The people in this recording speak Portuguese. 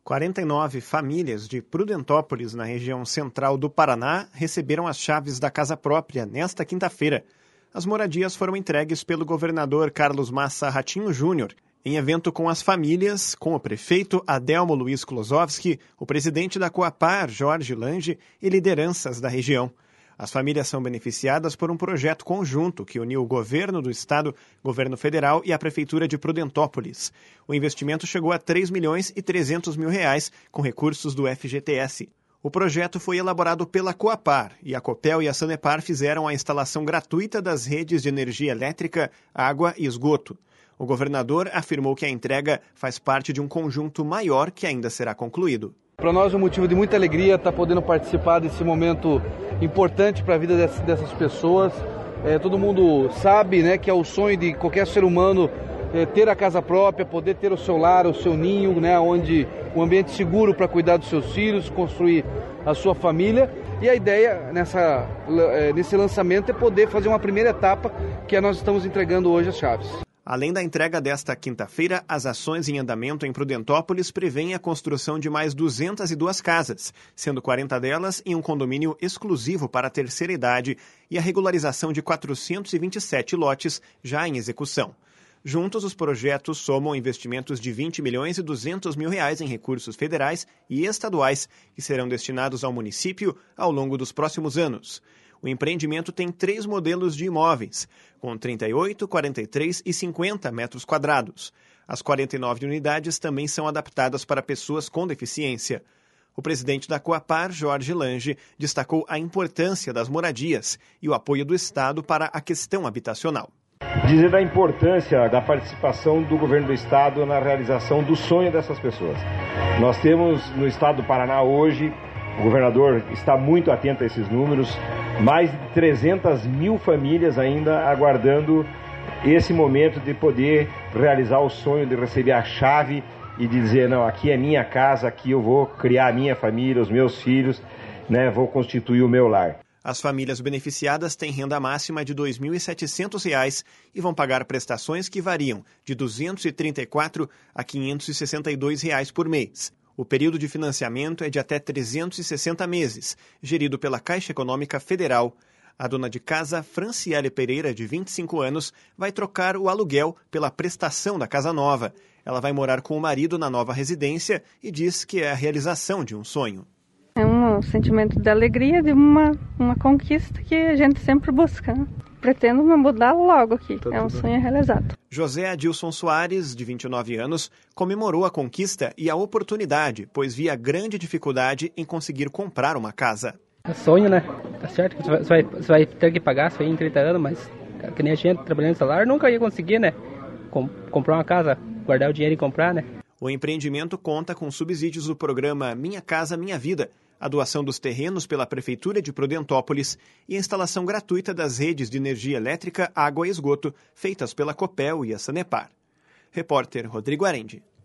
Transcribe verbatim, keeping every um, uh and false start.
quarenta e nove famílias de Prudentópolis, na região central do Paraná, receberam as chaves da casa própria nesta quinta-feira. As moradias foram entregues pelo governador Carlos Massa Ratinho Júnior, em evento com as famílias, com o prefeito Adelmo Luiz Klosowski, o presidente da Coapar, Jorge Lange, e lideranças da região. As famílias são beneficiadas por um projeto conjunto que uniu o governo do estado, governo federal e a prefeitura de Prudentópolis. O investimento chegou a três milhões e trezentos mil reais com recursos do F G T S. O projeto foi elaborado pela Coapar e a Copel e a Sanepar fizeram a instalação gratuita das redes de energia elétrica, água e esgoto. O governador afirmou que a entrega faz parte de um conjunto maior que ainda será concluído. Para nós é um motivo de muita alegria estar podendo participar desse momento importante para a vida dessas pessoas. É, todo mundo sabe, né, que é o sonho de qualquer ser humano é, ter a casa própria, poder ter o seu lar, o seu ninho, né, onde um ambiente seguro para cuidar dos seus filhos, construir a sua família. E a ideia nessa, nesse lançamento é poder fazer uma primeira etapa, que é nós estamos entregando hoje as chaves. Além da entrega desta quinta-feira, as ações em andamento em Prudentópolis prevêem a construção de mais duzentas e duas casas, sendo quarenta delas em um condomínio exclusivo para a terceira idade e a regularização de quatrocentos e vinte e sete lotes já em execução. Juntos, os projetos somam investimentos de vinte milhões e duzentos mil reais em recursos federais e estaduais que serão destinados ao município ao longo dos próximos anos. O empreendimento tem três modelos de imóveis, com trinta e oito, quarenta e três e cinquenta metros quadrados. As quarenta e nove unidades também são adaptadas para pessoas com deficiência. O presidente da Coapar, Jorge Lange, destacou a importância das moradias e o apoio do Estado para a questão habitacional. Dizer da importância da participação do governo do Estado na realização do sonho dessas pessoas. Nós temos no Estado do Paraná hoje, o governador está muito atento a esses números, mais de trezentas mil famílias ainda aguardando esse momento de poder realizar o sonho de receber a chave e dizer, não, aqui é minha casa, aqui eu vou criar a minha família, os meus filhos, né, vou constituir o meu lar. As famílias beneficiadas têm renda máxima de dois mil e setecentos reais e vão pagar prestações que variam de duzentos e trinta e quatro a quinhentos e sessenta e dois reais por mês. O período de financiamento é de até trezentos e sessenta meses, gerido pela Caixa Econômica Federal. A dona de casa, Franciele Pereira, de vinte e cinco anos, vai trocar o aluguel pela prestação da casa nova. Ela vai morar com o marido na nova residência e diz que é a realização de um sonho. É um sentimento de alegria, de uma, uma conquista que a gente sempre busca. Pretendo me mudar logo aqui, tá, é um sonho realizado. José Adilson Soares, de vinte e nove anos, comemorou a conquista e a oportunidade, pois via grande dificuldade em conseguir comprar uma casa. É sonho, né? Tá certo que você vai, você vai ter que pagar isso aí em trinta anos, mas que nem a gente trabalhando no salário nunca ia conseguir, né? Com, comprar uma casa, guardar o dinheiro e comprar, né? O empreendimento conta com subsídios do programa Minha Casa Minha Vida, a doação dos terrenos pela Prefeitura de Prudentópolis e a instalação gratuita das redes de energia elétrica, água e esgoto feitas pela Copel e a Sanepar. Repórter Rodrigo Arendi.